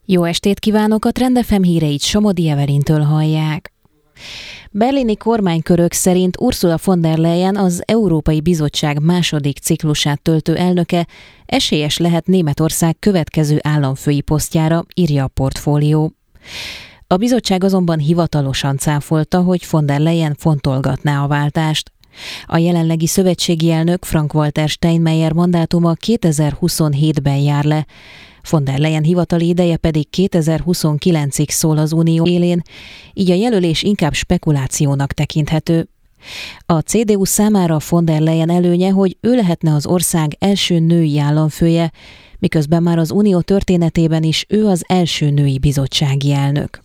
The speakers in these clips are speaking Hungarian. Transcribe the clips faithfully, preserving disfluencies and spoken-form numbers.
Jó estét kívánok, a Trend ef em híreit Somodi Evelintől hallják. Berlini kormánykörök szerint Ursula von der Leyen, az Európai Bizottság második ciklusát töltő elnöke esélyes lehet Németország következő államfői posztjára, írja a Portfólió. A bizottság azonban hivatalosan cáfolta, hogy von der Leyen fontolgatná a váltást. A jelenlegi szövetségi elnök Frank-Walter Steinmeier mandátuma kétezer-huszonhétben jár le, von der Leyen hivatali ideje pedig kétezer-huszonkilencig szól az Unió élén, így a jelölés inkább spekulációnak tekinthető. A cé dé u számára von der Leyen előnye, hogy ő lehetne az ország első női államfője, miközben már az Unió történetében is ő az első női bizottsági elnök.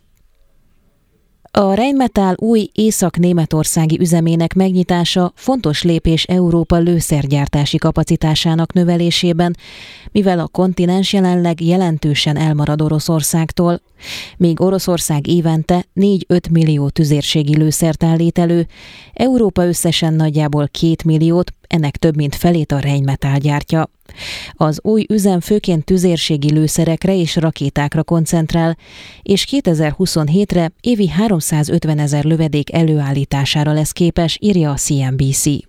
A Rheinmetall új észak-németországi üzemének megnyitása fontos lépés Európa lőszergyártási kapacitásának növelésében, mivel a kontinens jelenleg jelentősen elmarad Oroszországtól. Míg Oroszország évente négy-öt millió tüzérségi lőszert állít elő, Európa összesen nagyjából két milliót, ennek több mint felét a Rheinmetall gyártja. Az új üzem főként tüzérségi lőszerekre és rakétákra koncentrál, és kétezer-huszonhétre évi háromszázötvenezer lövedék előállítására lesz képes, írja a cé en bé cé.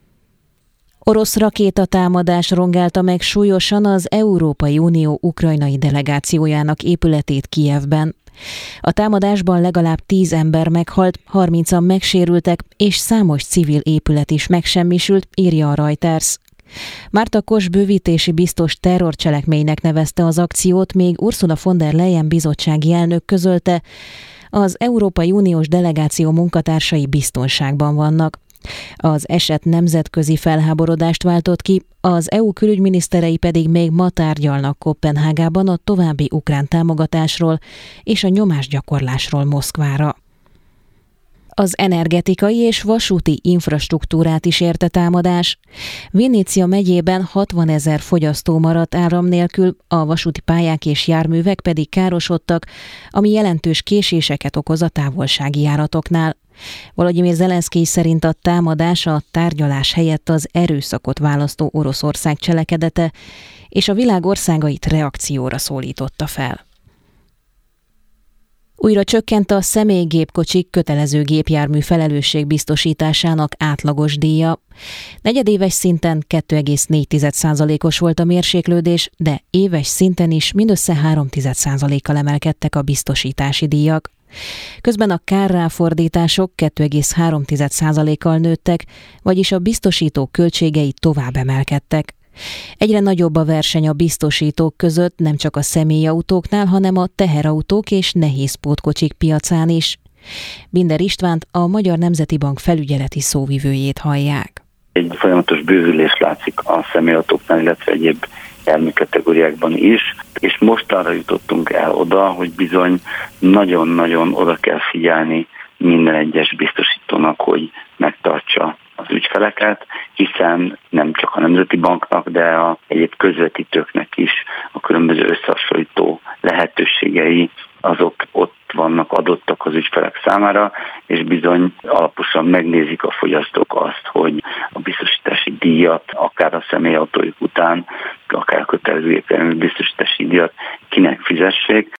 Orosz rakétatámadás rongálta meg súlyosan az Európai Unió ukrajnai delegációjának épületét Kijevben. A támadásban legalább tíz ember meghalt, harmincan megsérültek, és számos civil épület is megsemmisült, írja a Reuters. Márta Kos bővítési biztos terrorcselekménynek nevezte az akciót, még Ursula von der Leyen bizottsági elnök közölte, az Európai Uniós delegáció munkatársai biztonságban vannak. Az eset nemzetközi felháborodást váltott ki, az é u külügyminiszterei pedig még ma tárgyalnak Koppenhágában a további ukrán támogatásról és a nyomásgyakorlásról Moszkvára. Az energetikai és vasúti infrastruktúrát is érte támadás. Vinícia megyében hatvanezer fogyasztó maradt áram nélkül, a vasúti pályák és járművek pedig károsodtak, ami jelentős késéseket okoz a távolsági járatoknál. Volodymyr Zelenszkij szerint a támadás a tárgyalás helyett az erőszakot választó Oroszország cselekedete, és a világ országait reakcióra szólította fel. Újra csökkent a személygépkocsik kötelező gépjármű felelősségbiztosításának átlagos díja. Negyedéves szinten kettő egész négy százalékos volt a mérséklődés, de éves szinten is mindössze három százalékkal emelkedtek a biztosítási díjak. Közben a kárráfordítások kettő egész három százalékkal nőttek, vagyis a biztosítók költségei tovább emelkedtek. Egyre nagyobb a verseny a biztosítók között, nem csak a személyautóknál, hanem a teherautók és nehézpótkocsik piacán is. Binder Istvánt, a Magyar Nemzeti Bank felügyeleti szóvivőjét hallják. Egy folyamatos bővülés látszik a személyautóknál, illetve egyéb járműkategóriákban is, és most arra jutottunk el oda, hogy bizony nagyon-nagyon oda kell figyelni minden egyes biztosítónak, hogy megtartsa az ügyfeleket, hiszen nem csak a Nemzeti Banknak, de a egyéb közvetítőknek is a különböző összehasonlító lehetőségei azok ott vannak adottak az ügyfelek számára, és bizony alaposan megnézik a fogyasztók azt, hogy a biztosítási díjat, akár a személyautójuk után, akár a kötelező biztosítási díjat kinek fizessék.